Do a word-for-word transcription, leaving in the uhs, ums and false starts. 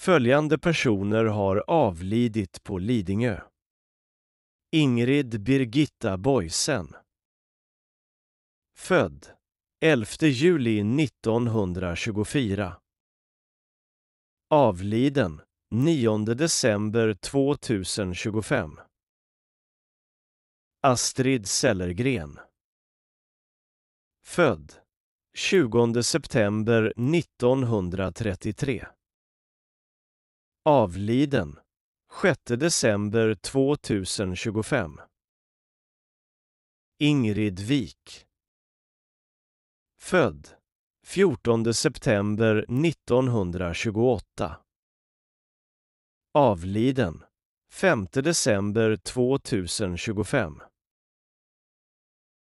Följande personer har avlidit på Lidingö. Ingrid Birgitta Boysen. Född elfte juli nittonhundratjugofyra. Avliden nionde december tvåtusentjugofem. Astrid Sellergren. Född tjugonde september nittonhundratrettiotre. Avliden sjätte december tvåtusentjugofem. Ingrid Wik. Född fjortonde september nittonhundratjugoåtta. Avliden femte december tvåtusentjugofem.